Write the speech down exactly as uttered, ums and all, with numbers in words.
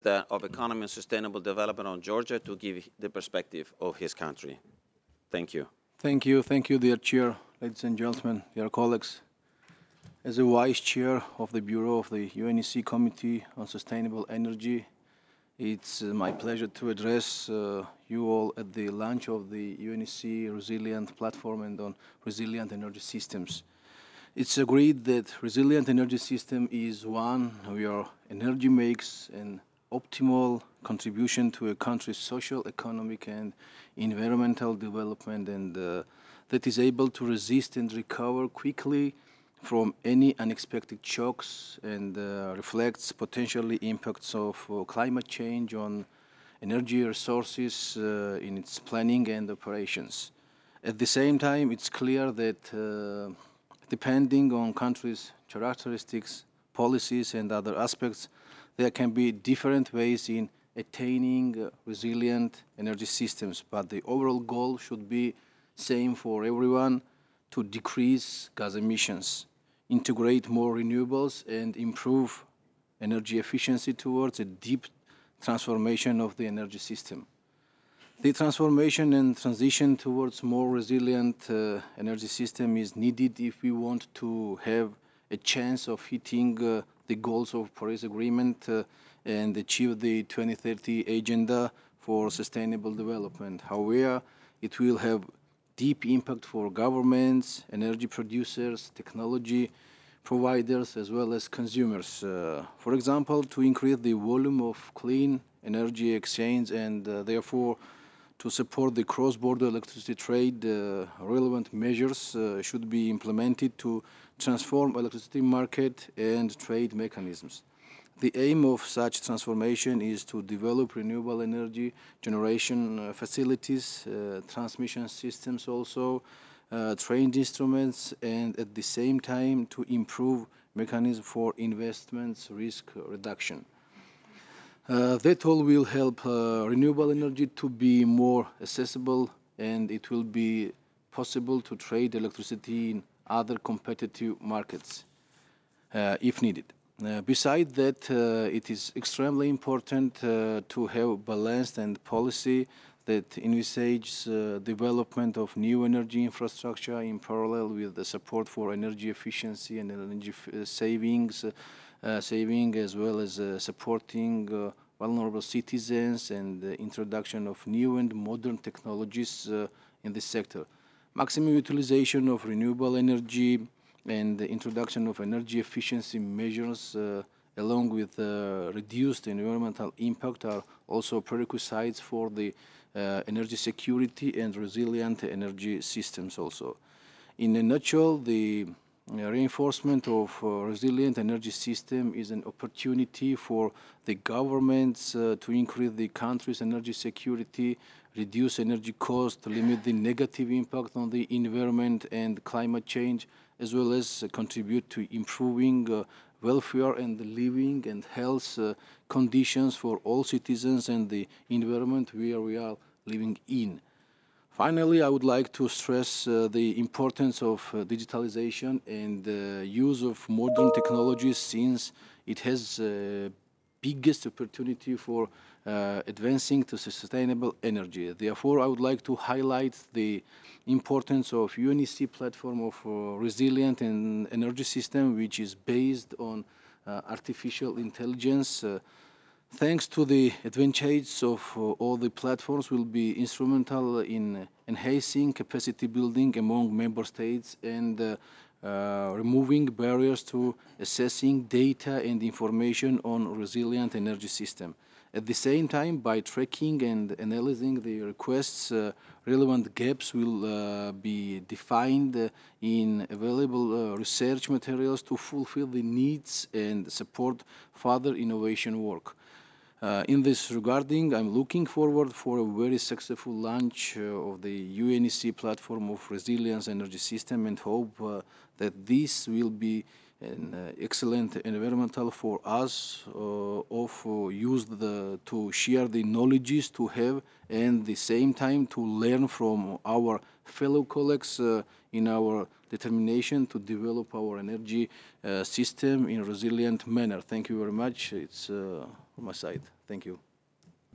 uh, of Economy and Sustainable Development on Georgia to give the perspective of his country. Thank you. Thank you, thank you, dear Chair, ladies and gentlemen, dear colleagues. As a Vice Chair of the Bureau of the U N E C Committee on Sustainable Energy, it's uh, my pleasure to address uh, you all at the launch of the U N E C Resilient Platform and on Resilient Energy Systems. It's agreed that resilient energy system is one where energy makes an optimal contribution to a country's social, economic, and environmental development, and uh, that is able to resist and recover quickly from any unexpected shocks and uh, reflects potentially impacts of uh, climate change on energy resources uh, in its planning and operations. At the same time, it's clear that uh, depending on countries' characteristics, policies, and other aspects, there can be different ways in attaining uh, resilient energy systems, but the overall goal should be same for everyone: to decrease gas emissions, integrate more renewables, and improve energy efficiency towards a deep transformation of the energy system. The transformation and transition towards more resilient uh, energy system is needed if we want to have a chance of hitting uh, the goals of Paris Agreement uh, and achieve the twenty thirty agenda for sustainable development. However, it will have deep impact for governments, energy producers, technology providers, as well as consumers. Uh, for example, to increase the volume of clean energy exchange and uh, therefore to support the cross-border electricity trade, uh, relevant measures uh, should be implemented to transform electricity market and trade mechanisms. The aim of such transformation is to develop renewable energy generation uh, facilities, uh, transmission systems also, uh, trained instruments, and at the same time to improve mechanisms for investments risk reduction. Uh, that all will help uh, renewable energy to be more accessible, and it will be possible to trade electricity in other competitive markets uh, if needed. Uh, besides that, uh, it is extremely important uh, to have balanced and policy that envisages uh, development of new energy infrastructure in parallel with the support for energy efficiency and energy f- uh, savings, uh, uh, saving as well as uh, supporting uh, vulnerable citizens and the introduction of new and modern technologies uh, in this sector. Maximum utilization of renewable energy and the introduction of energy efficiency measures uh, along with uh, reduced environmental impact are also prerequisites for the uh, energy security and resilient energy systems also. In a nutshell, the uh, reinforcement of uh, resilient energy system is an opportunity for the governments uh, to increase the country's energy security, reduce energy costs, limit the negative impact on the environment and climate change, as well as uh, contribute to improving uh, welfare and the living and health uh, conditions for all citizens and the environment where we are living in. Finally, I would like to stress uh, the importance of uh, digitalization and the use of modern technologies, since it has uh, biggest opportunity for uh, advancing to sustainable energy. Therefore, I would like to highlight the importance of U N E C platform of uh, resilient and energy system, which is based on uh, artificial intelligence. Uh, Thanks to the advantages of uh, all the platforms will be instrumental in enhancing capacity building among member states and uh, uh, removing barriers to assessing data and information on resilient energy system. At the same time, by tracking and analyzing the requests, uh, relevant gaps will uh, be defined uh, in available uh, research materials to fulfill the needs and support further innovation work. Uh, in this regarding, I'm looking forward for a very successful launch uh, of the U N E C platform of resilience energy system and hope uh, that this will be an uh, excellent environmental for us uh, of uh, use the, to share the knowledges to have and the same time to learn from our fellow colleagues uh, in our determination to develop our energy uh, system in a resilient manner. Thank you very much. It's uh, on my side. Thank you.